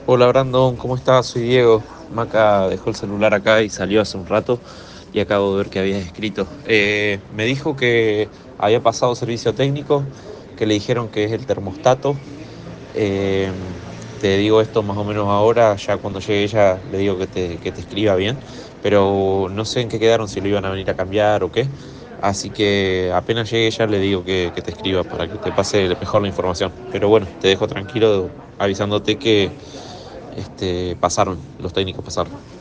Hola Brandon, ¿cómo estás? Soy Diego. Maca dejó el celular acá y salió hace un rato y acabo de ver que habías escrito. Me dijo que había pasado servicio técnico, que le dijeron que es el termostato. Eh, Te digo esto más o menos ahora, ya cuando llegue ella le digo que te escriba bien, pero no sé en qué quedaron, si lo iban a venir a cambiar o qué. Así que apenas llegue ella le digo que te escriba para que te pase mejor la información. Pero bueno, te dejo tranquilo avisándote que pasaron, los técnicos pasaron.